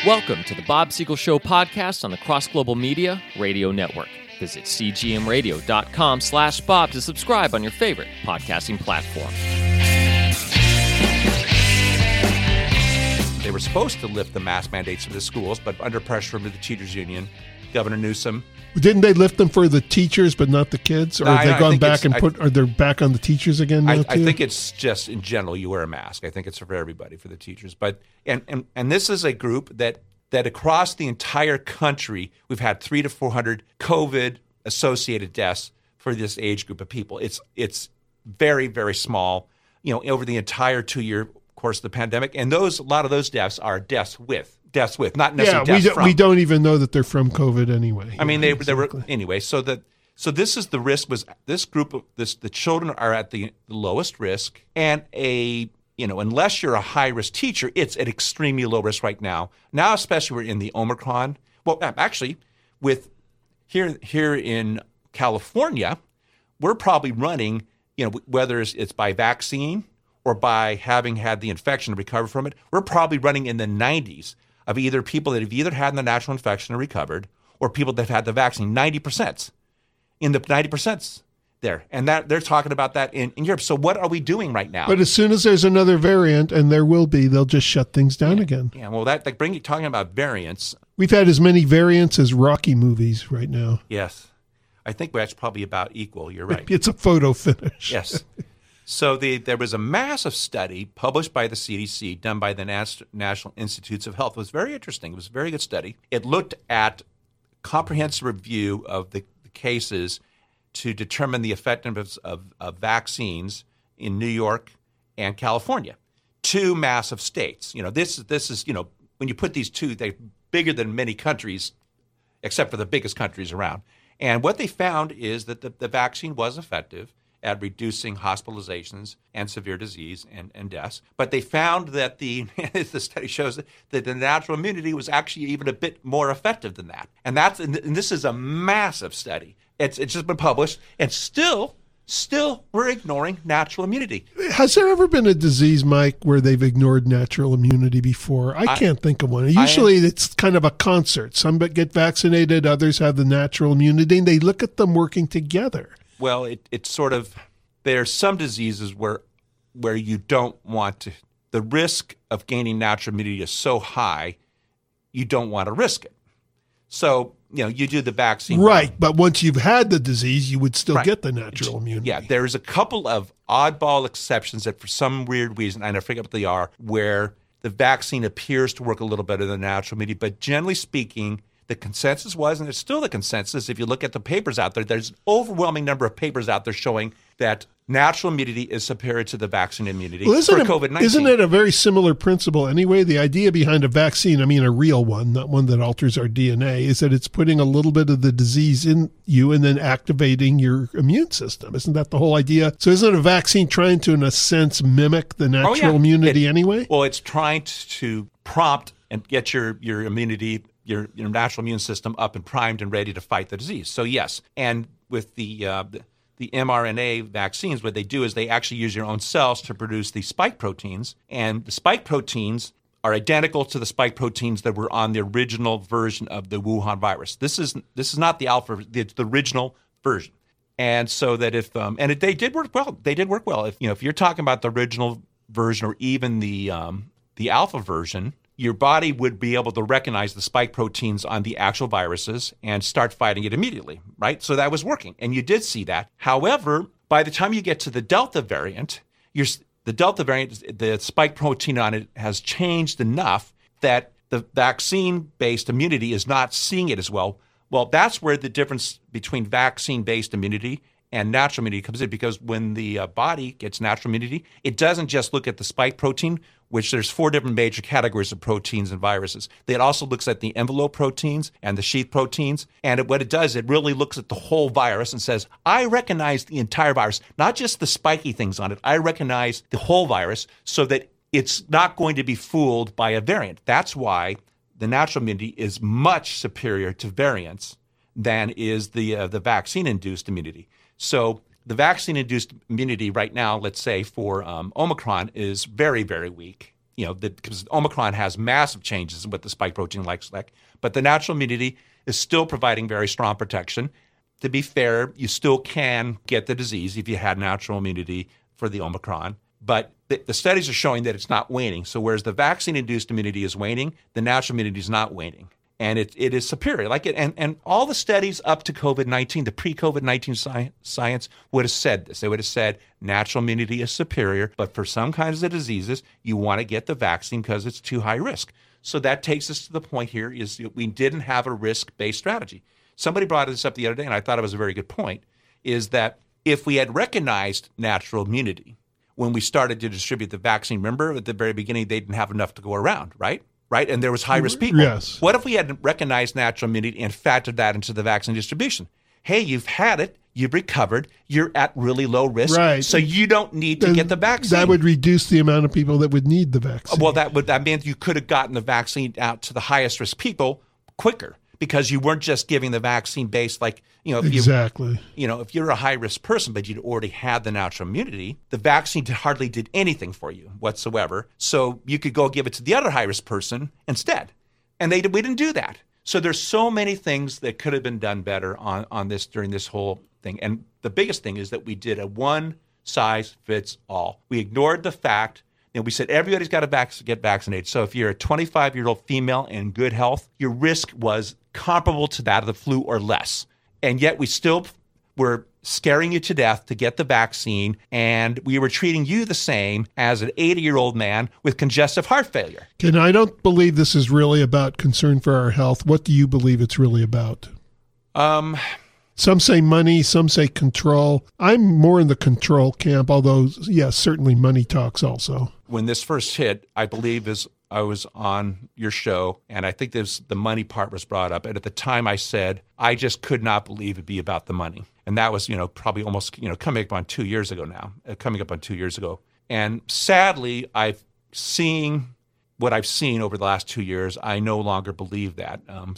Welcome to the Bob Siegel Show podcast on the Cross Global Media Radio Network. Visit cgmradio.com/Bob to subscribe on your favorite podcasting platform. They were supposed to lift the mask mandates for the schools, but under pressure from the teachers union, Governor Newsom. Didn't they lift them for the teachers but not the kids? Or have they gone back and are they back on the teachers again now too? I think it's just in general you wear a mask. I think it's for everybody, for the teachers. But and this is a group that across the entire country we've had 300 to 400 COVID associated deaths for this age group of people. It's very, very small, over the entire 2-year course of the pandemic. And a lot of those deaths are deaths with, not necessarily deaths from. We don't even know that they're from COVID anyway. I mean, they were anyway. So this is the risk. This group of the children are at the lowest risk, and unless you're a high risk teacher, it's at extremely low risk right now. Now, especially we're in the Omicron. Well, actually, with here in California, we're probably running, whether it's by vaccine or by having had the infection and recovered from it, we're probably running in the 90s of either people that have either had the natural infection and recovered or people that have had the vaccine. 90%. In the 90% there. And that they're talking about that in Europe. So what are we doing right now? But as soon as there's another variant, and there will be, they'll just shut things down again. Yeah, well, talking about variants. We've had as many variants as Rocky movies right now. Yes. I think that's probably about equal. You're right. It's a photo finish. Yes. So there was a massive study published by the CDC, done by the National Institutes of Health. It was very interesting. It was a very good study. It looked at comprehensive review of the cases to determine the effectiveness of vaccines in New York and California, two massive states. This is when you put these two, they're bigger than many countries, except for the biggest countries around. And what they found is that the vaccine was effective at reducing hospitalizations and severe disease and deaths. But they found that the study shows that the natural immunity was actually even a bit more effective than that. And this is a massive study. It's just been published, and still we're ignoring natural immunity. Has there ever been a disease, Mike, where they've ignored natural immunity before? I can't think of one. Usually it's kind of a concert. Some get vaccinated, others have the natural immunity, and they look at them working together. Well, it's sort of, there's some diseases where you don't want to, the risk of gaining natural immunity is so high, you don't want to risk it. So, you do the vaccine. Right, but once you've had the disease, you would still get the natural immunity. Yeah, there's a couple of oddball exceptions that for some weird reason, and I forget what they are, where the vaccine appears to work a little better than natural immunity. But generally speaking, the consensus was, and it's still the consensus, if you look at the papers out there, there's an overwhelming number of papers out there showing that natural immunity is superior to the vaccine immunity for COVID-19. Isn't it a very similar principle anyway? The idea behind a vaccine, a real one, not one that alters our DNA, is that it's putting a little bit of the disease in you and then activating your immune system. Isn't that the whole idea? So isn't a vaccine trying to, in a sense, mimic the natural immunity anyway? Well, it's trying to prompt and get your immunity, your natural immune system up and primed and ready to fight the disease. So yes, and with the mRNA vaccines, what they do is they actually use your own cells to produce the spike proteins, and the spike proteins are identical to the spike proteins that were on the original version of the Wuhan virus. This is not the alpha; it's the original version. And so that they did work well. They did work well. If you're talking about the original version or even the alpha version, your body would be able to recognize the spike proteins on the actual viruses and start fighting it immediately, right? So that was working, and you did see that. However, by the time you get to the Delta variant, the spike protein on it has changed enough that the vaccine-based immunity is not seeing it as well. Well, that's where the difference between vaccine-based immunity and natural immunity comes in, because when the body gets natural immunity, it doesn't just look at the spike protein, which there's 4 different major categories of proteins and viruses. It also looks at the envelope proteins and the sheath proteins. And what it does, it really looks at the whole virus and says, I recognize the entire virus, not just the spiky things on it. I recognize the whole virus so that it's not going to be fooled by a variant. That's why the natural immunity is much superior to variants than is the vaccine-induced immunity. So the vaccine-induced immunity right now, let's say for Omicron, is very, very weak. because Omicron has massive changes in what the spike protein looks like, but the natural immunity is still providing very strong protection. To be fair, you still can get the disease if you had natural immunity for the Omicron, but the studies are showing that it's not waning. So whereas the vaccine-induced immunity is waning, the natural immunity is not waning. And it is superior. And all the studies up to COVID-19, the pre-COVID-19 science would have said this. They would have said natural immunity is superior, but for some kinds of diseases, you want to get the vaccine because it's too high risk. So that takes us to the point here is we didn't have a risk-based strategy. Somebody brought this up the other day, and I thought it was a very good point, is that if we had recognized natural immunity when we started to distribute the vaccine, remember at the very beginning, they didn't have enough to go around, right? And there was high-risk people. Yes. What if we had recognized natural immunity and factored that into the vaccine distribution? Hey, you've had it. You've recovered. You're at really low risk. Right. So you don't need to get the vaccine. That would reduce the amount of people that would need the vaccine. Well, that means you could have gotten the vaccine out to the highest-risk people quicker because you weren't just giving the vaccine based Exactly. If you're a high-risk person, but you'd already had the natural immunity, the vaccine hardly did anything for you whatsoever. So you could go give it to the other high-risk person instead. And we didn't do that. So there's so many things that could have been done better on this during this whole thing. And the biggest thing is that we did a one-size-fits-all. We ignored the fact we said everybody's got to get vaccinated. So if you're a 25-year-old female in good health, your risk was comparable to that of the flu or less. And yet we still were scaring you to death to get the vaccine, and we were treating you the same as an 80-year-old man with congestive heart failure. And I don't believe this is really about concern for our health. What do you believe it's really about? Some say money, some say control. I'm more in the control camp, although, yes, certainly money talks also. When this first hit, I believe I was on your show, and I think the money part was brought up. And at the time I said, I just could not believe it'd be about the money. And that was, probably almost, coming up on 2 years ago now, And sadly, what I've seen over the last 2 years, I no longer believe that.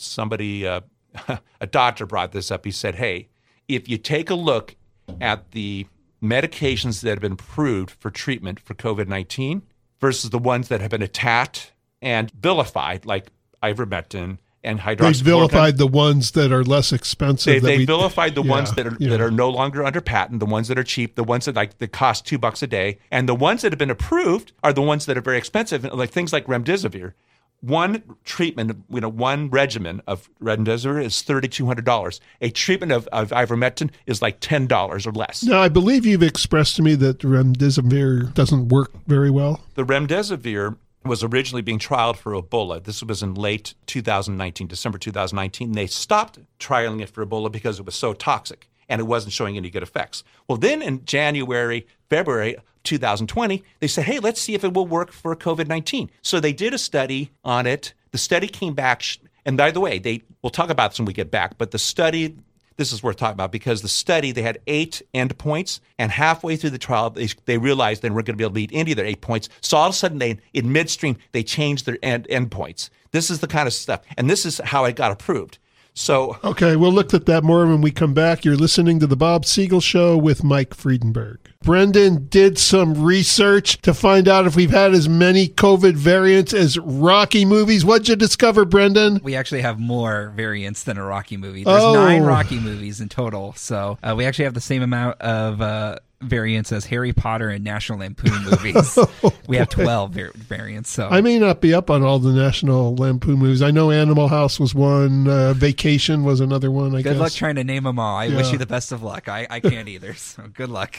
A doctor brought this up. He said, hey, if you take a look at the medications that have been approved for treatment for COVID-19 versus the ones that have been attacked and vilified, like ivermectin and hydroxychloroquine. They've vilified the ones that are less expensive. They vilified the ones that are no longer under patent, the ones that are cheap, the ones that cost $2 a day, and the ones that have been approved are the ones that are very expensive, like things like remdesivir. One treatment, one regimen of remdesivir is $3,200. A treatment of ivermectin is like $10 or less. Now, I believe you've expressed to me that remdesivir doesn't work very well. The remdesivir was originally being trialed for Ebola. This was in late 2019, December 2019. They stopped trialing it for Ebola because it was so toxic and it wasn't showing any good effects. Well, then in February 2020, they said, hey, let's see if it will work for COVID-19. So they did a study on it. The study came back, and by the way, we'll talk about this when we get back, but the study, this is worth talking about because the study, they had 8 endpoints, and halfway through the trial, they realized they weren't going to be able to meet any of their 8 points. So all of a sudden, in midstream, they changed their endpoints. This is the kind of stuff, and this is how it got approved. So okay, we'll look at that more when we come back. You're listening to The Bob Siegel Show with Mike Friedenberg. Brendan did some research to find out if we've had as many COVID variants as Rocky movies. What'd you discover, Brendan? We actually have more variants than a Rocky movie. There's 9 Rocky movies in total. So we actually have the same amount of variants as Harry Potter and National Lampoon movies. We have 12 variants. So I may not be up on all the National Lampoon movies. I know Animal House was one. Vacation was another one, I guess. Good luck trying to name them all. I wish you the best of luck. I can't either, so good luck.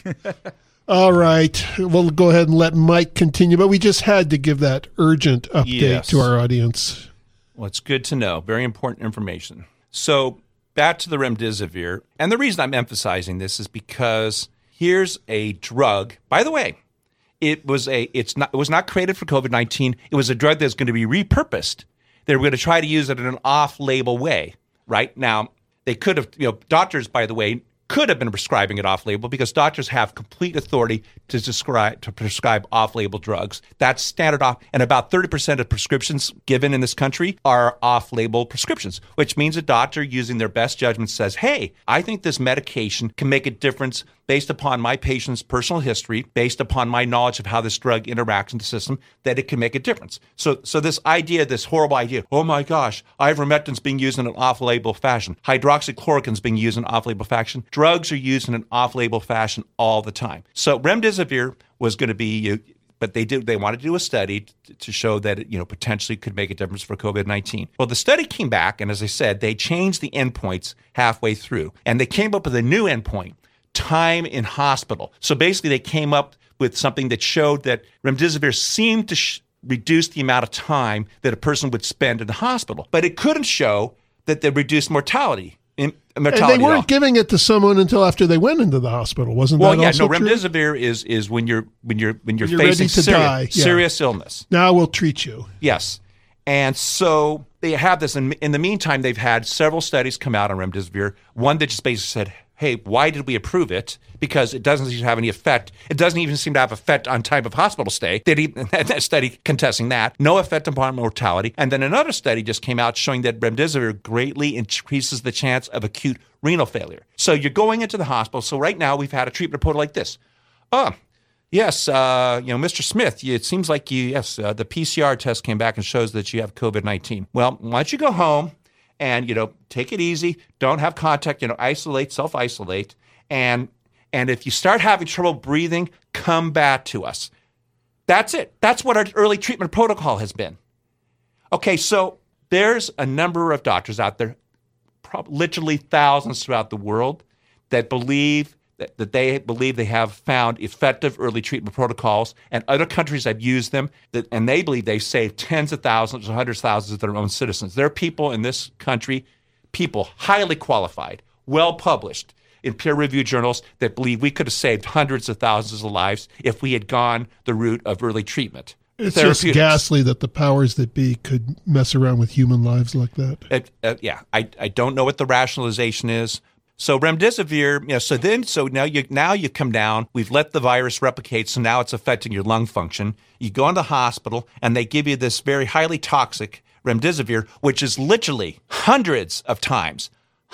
All right. We'll go ahead and let Mike continue, but we just had to give that urgent update to our audience. Well, it's good to know. Very important information. So back to the remdesivir. And the reason I'm emphasizing this is because here's a drug. By the way, it was not created for COVID-19. It was a drug that's going to be repurposed. They were going to try to use it in an off-label way. Right now, they could have. Doctors, by the way, could have been prescribing it off-label because doctors have complete authority to prescribe off-label drugs. That's standard off, and about 30% of prescriptions given in this country are off-label prescriptions, which means a doctor using their best judgment says, hey, I think this medication can make a difference based upon my patient's personal history, based upon my knowledge of how this drug interacts in the system, that it can make a difference. So this idea, this horrible idea, oh my gosh, ivermectin's being used in an off-label fashion. Hydroxychloroquine's being used in an off-label fashion. Drugs are used in an off-label fashion all the time. So remdesivir was going to be, but they wanted to do a study to show that it, potentially could make a difference for COVID-19. Well, the study came back, and as I said, they changed the endpoints halfway through, and they came up with a new endpoint, time in hospital. So basically, they came up with something that showed that remdesivir seemed to reduce the amount of time that a person would spend in the hospital, but it couldn't show that they reduced mortality. And they weren't giving it to someone until after they went into the hospital, wasn't that also true? Remdesivir is when you're facing serious illness. Now we'll treat you. Yes. And so they have this. In the meantime, they've had several studies come out on remdesivir. One that just basically said, hey, why did we approve it? Because it doesn't seem to have any effect. It doesn't even seem to have effect on time of hospital stay. That study contesting that. No effect upon mortality. And then another study just came out showing that remdesivir greatly increases the chance of acute renal failure. So you're going into the hospital. So right now we've had a treatment report like this. Yes, Mr. Smith, it seems like the PCR test came back and shows that you have COVID-19. Well, why don't you go home and, take it easy, don't have contact, isolate, self-isolate, and if you start having trouble breathing, come back to us. That's it. That's what our early treatment protocol has been. Okay, so there's a number of doctors out there, literally thousands throughout the world, that believe that they have found effective early treatment protocols, and other countries have used them, and they believe they saved tens of thousands or hundreds of thousands of their own citizens. There are people in this country, people highly qualified, well-published in peer-reviewed journals that believe we could have saved hundreds of thousands of lives if we had gone the route of early treatment. It's just ghastly that the powers that be could mess around with human lives like that. I don't know what the rationalization is. So remdesivir, so now you come down, we've let the virus replicate, so now it's affecting your lung function. You go into the hospital, and they give you this very highly toxic remdesivir, which is literally hundreds of times,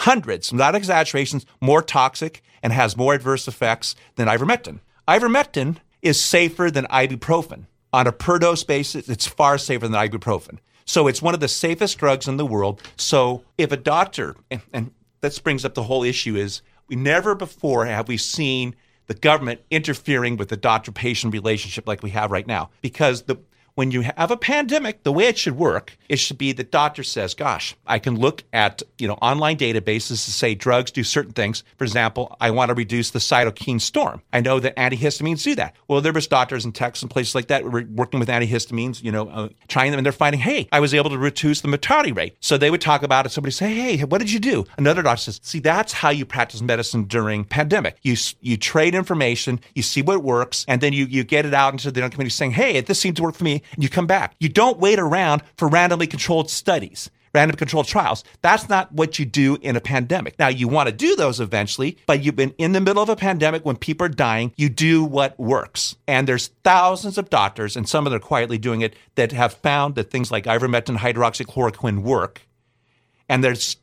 not exaggerations, more toxic and has more adverse effects than ivermectin. Ivermectin is safer than ibuprofen. On a per-dose basis, it's far safer than ibuprofen. So it's one of the safest drugs in the world. So if a doctor, and that brings up the whole issue, is we never before have we seen the government interfering with the doctor-patient relationship like we have right now. Because when you have a pandemic, the way it should work, it should be the doctor says, gosh, I can look at online databases to say drugs do certain things. For example, I want to reduce the cytokine storm. I know that antihistamines do that. Well, there was doctors in Texas and places like that who were working with antihistamines, trying them, and they're finding, hey, I was able to reduce the mortality rate. So they would talk about it. Somebody say, hey, what did you do? Another doctor says, see, that's how you practice medicine during pandemic. You trade information, you see what works, and then you get it out into the community saying, hey, this seemed to work for me. And you come back. You don't wait around for randomly controlled studies, randomly controlled trials. That's not what you do in a pandemic. Now, you want to do those eventually, but you've been in the middle of a pandemic when people are dying. You do what works. And there's thousands of doctors, and some of them are quietly doing it, that have found that things like ivermectin, hydroxychloroquine work. And there's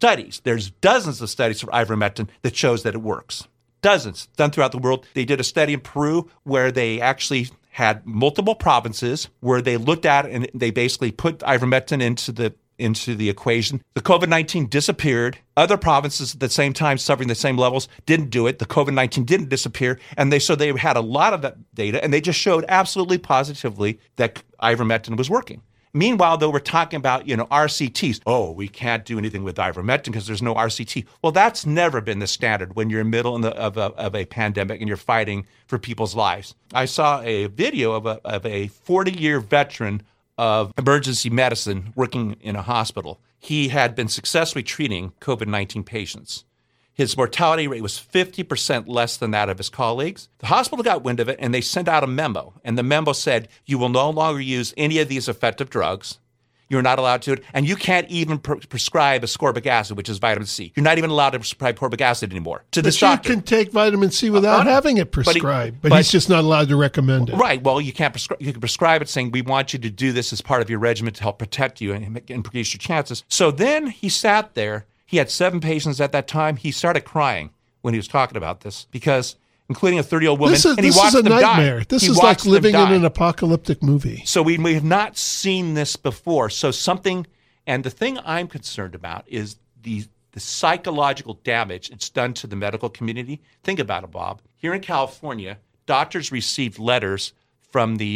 dozens of studies for ivermectin that shows that it works. Dozens done throughout the world. They did a study in Peru where they actually had multiple provinces where they looked at it, and they basically put ivermectin into the equation. The COVID-19 disappeared. Other provinces at the same time suffering the same levels didn't do it. The COVID-19 didn't disappear. And they had a lot of that data, and they just showed absolutely positively that ivermectin was working. Meanwhile, though, we're talking about, RCTs. Oh, we can't do anything with ivermectin because there's no RCT. Well, that's never been the standard when you're in the middle of a pandemic and you're fighting for people's lives. I saw a video of a 40-year veteran of emergency medicine working in a hospital. He had been successfully treating COVID-19 patients. His mortality rate was 50% less than that of his colleagues. The hospital got wind of it, and they sent out a memo. And the memo said, you will no longer use any of these effective drugs. You're not allowed to. And you can't even prescribe ascorbic acid, which is vitamin C. You're not even allowed to prescribe ascorbic acid anymore to this doctor. You can take vitamin C without having it prescribed, but he's just not allowed to recommend it. Right. Well, you can't prescribe. You can prescribe it saying, we want you to do this as part of your regimen to help protect you and increase your chances. So then he sat there. He had 7 patients at that time. He started crying when he was talking about this because, including a 30-year-old woman, and he watched them die. This is a nightmare. This is like living in an apocalyptic movie. So we have not seen this before. So something, and the thing I'm concerned about is the psychological damage it's done to the medical community. Think about it, Bob. Here in California, doctors received letters from the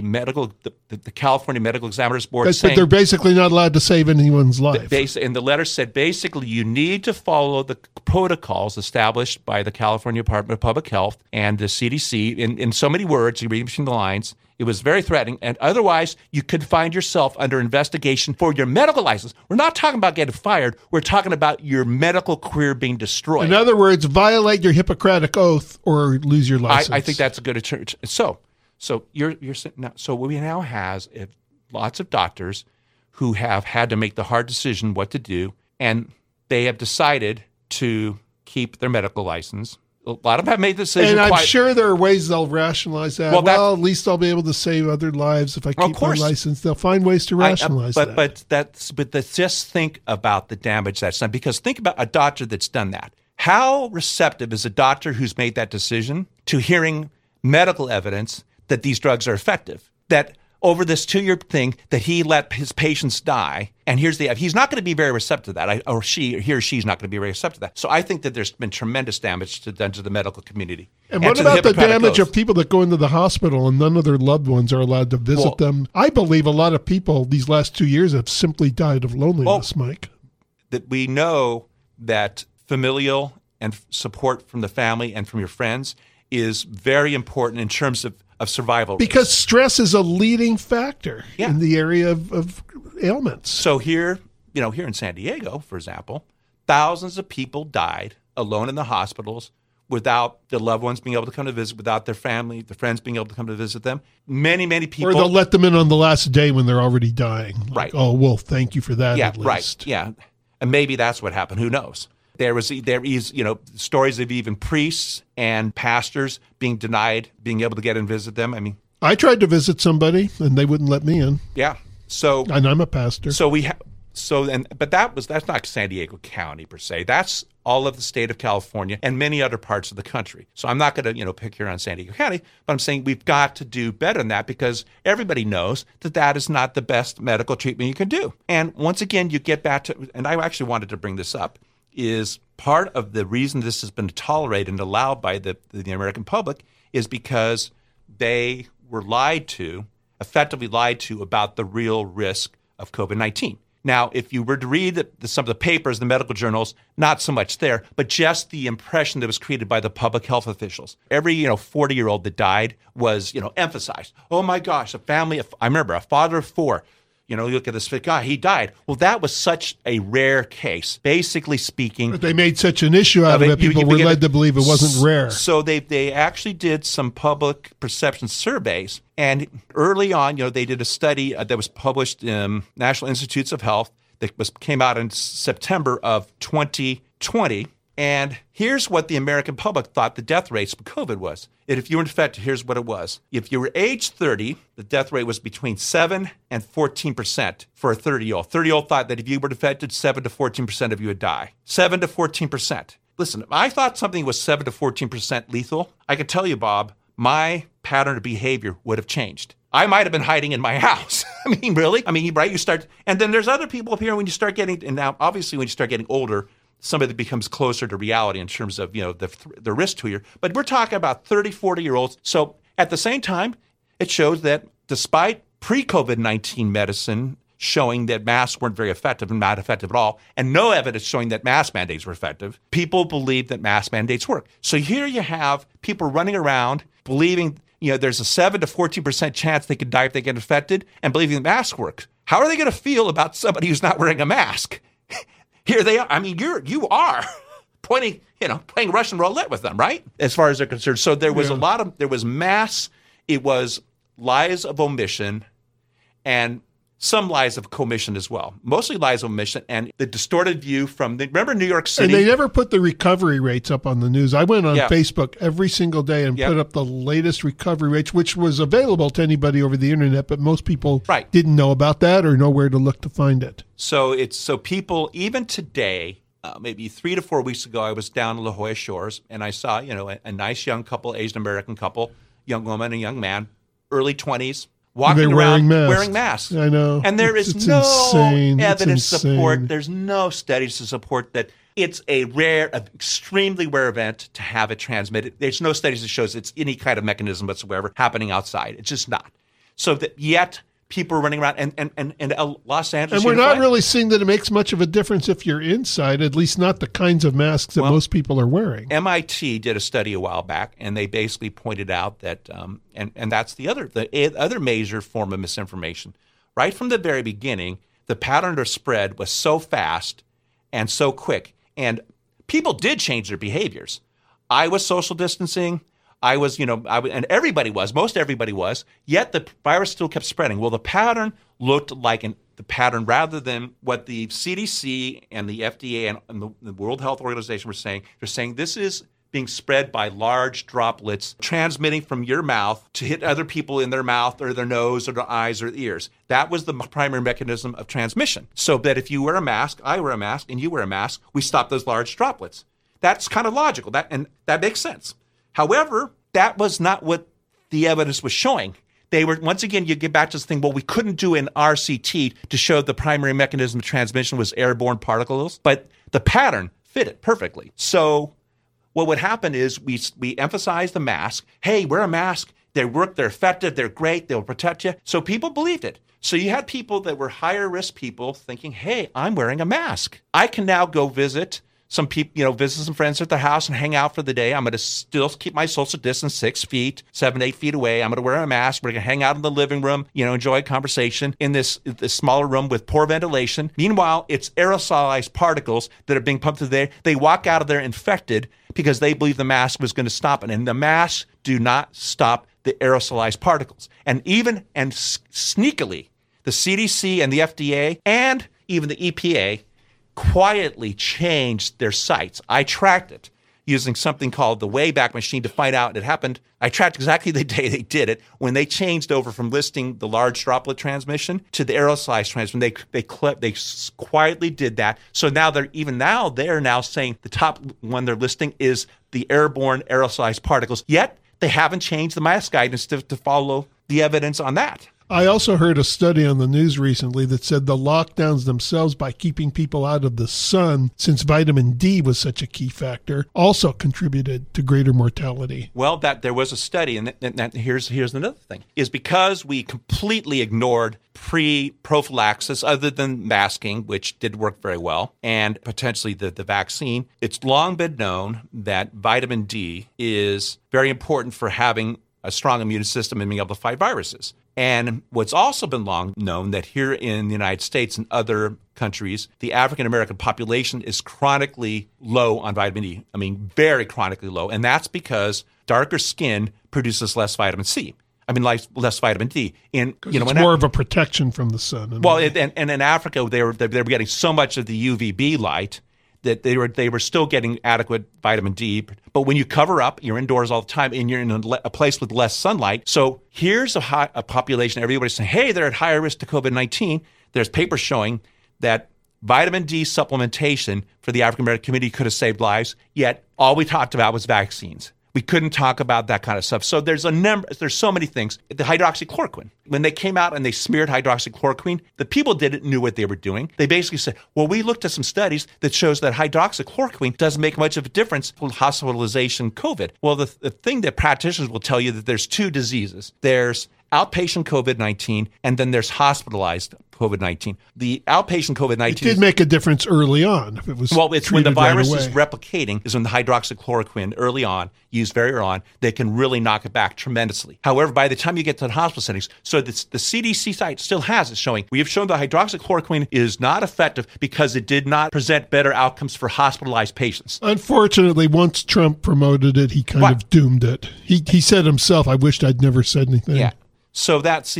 California Medical Examiners Board saying they're basically not allowed to save anyone's life. And the letter said basically you need to follow the protocols established by the California Department of Public Health and the CDC. In so many words, you read between the lines, it was very threatening, and otherwise you could find yourself under investigation for your medical license. We're not talking about getting fired. We're talking about your medical career being destroyed. In other words, violate your Hippocratic oath or lose your license. I think that's a good approach. So so we now has lots of doctors who have had to make the hard decision what to do, and they have decided to keep their medical license. A lot of them have made the decision. And I'm sure there are ways they'll rationalize that. Well, at least I'll be able to save other lives if I keep my license. They'll find ways to rationalize that. But just think about the damage that's done. Because think about a doctor that's done that. How receptive is a doctor who's made that decision to hearing medical evidence that these drugs are effective? That over this 2-year thing that he let his patients die, and he's not going to be very receptive to that, he or she's not going to be very receptive to that. So I think that there's been tremendous damage done to the medical community. And what about the damage of people that go into the hospital and none of their loved ones are allowed to visit them? I believe a lot of people these last 2 years have simply died of loneliness, Mike. That we know that familial and support from the family and from your friends is very important in terms of survival. Because stress is a leading factor in the area of ailments. So here in San Diego, for example, thousands of people died alone in the hospitals without their loved ones being able to come to visit, without their family, their friends being able to come to visit them. Many, many people. Or they'll let them in on the last day when they're already dying. Right. Oh, well, thank you for that at least. Right. Yeah. And maybe that's what happened. Who knows? There is stories of even priests and pastors being denied being able to get and visit them. I mean, I tried to visit somebody and they wouldn't let me in. Yeah. So, and I'm a pastor. But that's not San Diego County per se. That's all of the state of California and many other parts of the country. So I'm not going to pick here on San Diego County, but I'm saying we've got to do better than that because everybody knows that is not the best medical treatment you can do. And once again, you get back to, and I actually wanted to bring this up, is part of the reason this has been tolerated and allowed by the American public is because they were effectively lied to about the real risk of COVID-19. Now, if you were to read some of the papers, the medical journals, not so much there, but just the impression that was created by the public health officials. Every 40-year-old that died was emphasized. Oh my gosh, I remember a father of 4. You look at this guy, he died. Well, that was such a rare case. Basically speaking, but they made such an issue out of it, people were led to believe it wasn't rare. So they actually did some public perception surveys. And early on, they did a study that was published in National Institutes of Health that came out in September of 2020. And here's what the American public thought the death rates for COVID was. And if you were infected, here's what it was. If you were age 30, the death rate was between 7 and 14% for a 30-year-old. 30-year-old thought that if you were infected, 7 to 14% of you would die. 7 to 14%. Listen, if I thought something was 7 to 14% lethal, I can tell you, Bob, my pattern of behavior would have changed. I might have been hiding in my house. I mean, really? I mean, right? You start, and then there's other people up here when you start getting, and now obviously when you start getting older, somebody that becomes closer to reality in terms of, the risk to you. But we're talking about 30, 40-year-olds. So at the same time, it shows that despite pre-COVID-19 medicine showing that masks weren't very effective and not effective at all, and no evidence showing that mask mandates were effective, people believe that mask mandates work. So here you have people running around believing, there's a 7 to 14% chance they could die if they get infected and believing that masks work. How are they going to feel about somebody who's not wearing a mask? Here they are. I mean, you are playing Russian roulette with them, right? As far as they're concerned. So there was there was mass, it was lies of omission, and some lies of commission as well, mostly lies of omission, and the distorted view from remember New York City? And they never put the recovery rates up on the news. I went on Facebook every single day and put up the latest recovery rates, which was available to anybody over the internet, but most people didn't know about that or know where to look to find it. So people, even today, maybe 3 to 4 weeks ago, I was down in La Jolla Shores, and I saw, a nice young couple, Asian-American couple, young woman and young man, early 20s, walking around wearing masks. I know. And there is no evidence to support, there's no studies to support that it's an extremely rare event to have it transmitted. There's no studies that shows it's any kind of mechanism whatsoever happening outside. It's just not. So that yet people are running around and Los Angeles. And we're not really seeing that it makes much of a difference if you're inside, at least not the kinds of masks that most people are wearing. MIT did a study a while back, and they basically pointed out that, and that's the other major form of misinformation. Right from the very beginning, the pattern of spread was so fast and so quick, and people did change their behaviors. I was social distancing. I was, and everybody was, most everybody was, yet the virus still kept spreading. Well, the pattern looked like the pattern rather than what the CDC and the FDA and the World Health Organization were saying. They're saying this is being spread by large droplets transmitting from your mouth to hit other people in their mouth or their nose or their eyes or ears. That was the primary mechanism of transmission. So that if you wear a mask, I wear a mask, and you wear a mask, we stop those large droplets. That's kind of logical, and that makes sense. However, that was not what the evidence was showing. They were, once again, you get back to this thing, well, we couldn't do an RCT to show the primary mechanism of transmission was airborne particles, but the pattern fit it perfectly. So what would happen is we emphasize the mask. Hey, wear a mask. They work, they're effective, they're great, they'll protect you. So people believed it. So you had people that were higher risk people thinking, hey, I'm wearing a mask. I can now go visit some people, visit some friends at their house and hang out for the day. I'm going to still keep my social distance 6 feet, 7, 8 feet away. I'm going to wear a mask. We're going to hang out in the living room, enjoy a conversation in this smaller room with poor ventilation. Meanwhile, it's aerosolized particles that are being pumped through there. They walk out of there infected because they believe the mask was going to stop it. And the masks do not stop the aerosolized particles. And sneakily, the CDC and the FDA and even the EPA quietly changed their sites. I tracked it using something called the Wayback Machine to find out it happened. I tracked exactly the day they did it when they changed over from listing the large droplet transmission to the aerosolized transmission. They quietly did that. So now they're now saying the top one they're listing is the airborne aerosolized particles. Yet they haven't changed the mask guidance to follow the evidence on that. I also heard a study on the news recently that said the lockdowns themselves, by keeping people out of the sun, since vitamin D was such a key factor, also contributed to greater mortality. Well, there was a study, and here's another thing, is because we completely ignored prophylaxis other than masking, which did work very well, and potentially the vaccine. It's long been known that vitamin D is very important for having a strong immune system and being able to fight viruses. And what's also been long known that here in the United States and other countries, the African American population is chronically low on vitamin D. I mean, very chronically low. And that's because darker skin produces less vitamin C. Less vitamin D. It's more of a protection from the sun. Well, and in Africa, they were getting so much of the UVB light that they were still getting adequate vitamin D. But when you cover up, you're indoors all the time, and you're in a place with less sunlight. So here's a population, everybody's saying, hey, they're at higher risk to COVID-19. There's papers showing that vitamin D supplementation for the African-American community could have saved lives, yet all we talked about was vaccines. We couldn't talk about that kind of stuff. So there's so many things. The hydroxychloroquine, when they came out and they smeared hydroxychloroquine, the people knew what they were doing. They basically said, well, we looked at some studies that shows that hydroxychloroquine doesn't make much of a difference with hospitalization COVID. Well, the thing that practitioners will tell you that there's two diseases. There's outpatient COVID-19, and then there's hospitalized COVID-19. The outpatient COVID-19... It did make a difference early on. If it was it's when the virus is replicating, is when the hydroxychloroquine early on, used very early on, they can really knock it back tremendously. However, by the time you get to the hospital settings, so the CDC site still has it showing, we have shown that hydroxychloroquine is not effective because it did not present better outcomes for hospitalized patients. Unfortunately, once Trump promoted it, he kind of doomed it. He said himself, I wished I'd never said anything. Yeah. So that's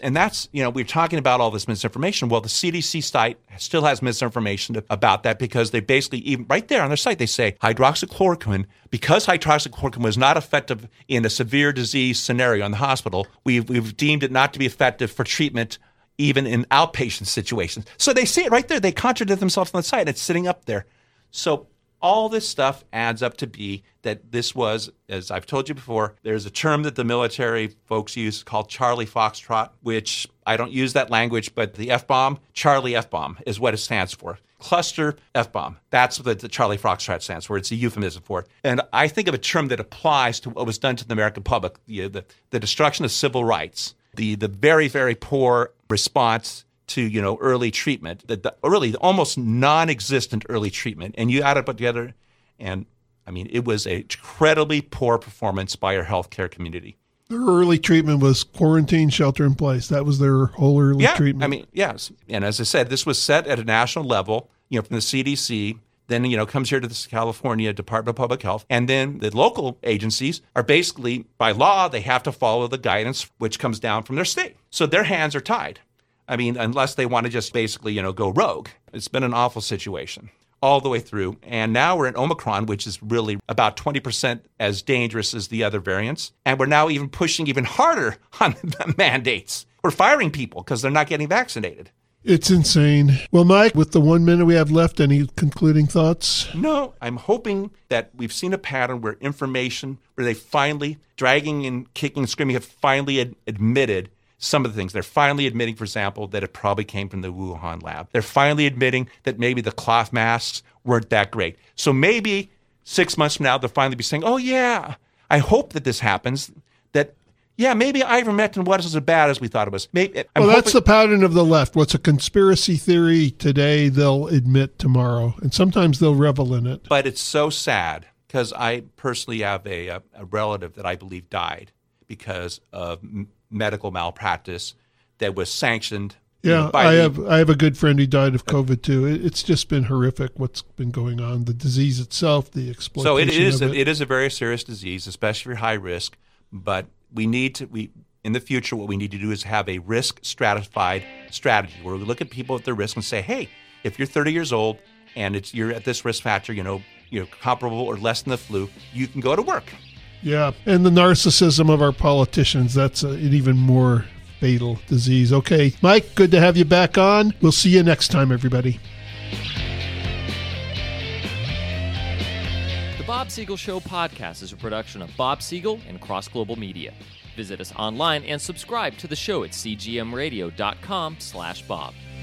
we're talking about all this misinformation. Well, the CDC site still has misinformation about that because they basically, even right there on their site, they say hydroxychloroquine, because hydroxychloroquine was not effective in a severe disease scenario in the hospital, we've deemed it not to be effective for treatment even in outpatient situations. So they see it right there. They contradict themselves on the site. It's sitting up there. So all this stuff adds up to be that this was, as I've told you before, there's a term that the military folks use called Charlie Foxtrot, which I don't use that language, but the F-bomb, Charlie F-bomb is what it stands for. Cluster F-bomb. That's what the Charlie Foxtrot stands for. It's a euphemism for it. And I think of a term that applies to what was done to the American public, the destruction of civil rights, the very, very poor response to early treatment, the really almost non-existent early treatment, and you add it together, and I mean it was an incredibly poor performance by our healthcare community. Their early treatment was quarantine, shelter in place. That was their whole early treatment. I mean, yes, and as I said, this was set at a national level, from the CDC. Then comes here to the California Department of Public Health, and then the local agencies are basically by law they have to follow the guidance which comes down from their state. So their hands are tied. I mean, unless they want to just basically, go rogue. It's been an awful situation all the way through. And now we're in Omicron, which is really about 20% as dangerous as the other variants. And we're now even pushing even harder on the mandates. We're firing people because they're not getting vaccinated. It's insane. Well, Mike, with the 1 minute we have left, any concluding thoughts? No, I'm hoping that we've seen a pattern where they finally, dragging and kicking and screaming, have finally admitted some of the things. They're finally admitting, for example, that it probably came from the Wuhan lab. They're finally admitting that maybe the cloth masks weren't that great. So maybe 6 months from now, they'll finally be saying, oh, yeah, I hope that this happens, that, yeah, maybe ivermectin wasn't as bad as we thought it was. That's the pattern of the left. What's a conspiracy theory today, they'll admit tomorrow, and sometimes they'll revel in it. But it's so sad because I personally have a relative that I believe died because of medical malpractice that was sanctioned. Yeah, I have a good friend who died of COVID too. It's just been horrific what's been going on. The disease itself, the exploitation. So it is a very serious disease, especially for high risk. But in the future, what we need to do is have a risk stratified strategy where we look at people at their risk and say, hey, if you're 30 years old and you're at this risk factor, you're comparable or less than the flu, you can go to work. Yeah, and the narcissism of our politicians, that's an even more fatal disease. Okay, Mike, good to have you back on. We'll see you next time, everybody. The Bob Siegel Show podcast is a production of Bob Siegel and Cross Global Media. Visit us online and subscribe to the show at cgmradio.com/Bob.